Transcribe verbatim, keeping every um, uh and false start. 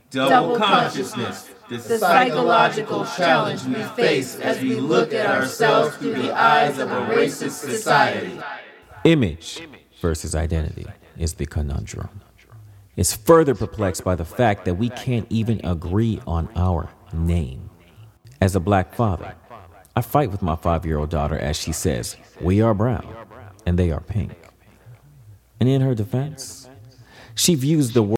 Double consciousness, the psychological challenge we face as we look at ourselves through the eyes of a racist society. Image versus identity is the conundrum. It's further perplexed by the fact that we can't even agree on our name. As a black father, I fight with my five-year-old daughter as she says, "We are brown and they are pink." And in her defense, she views the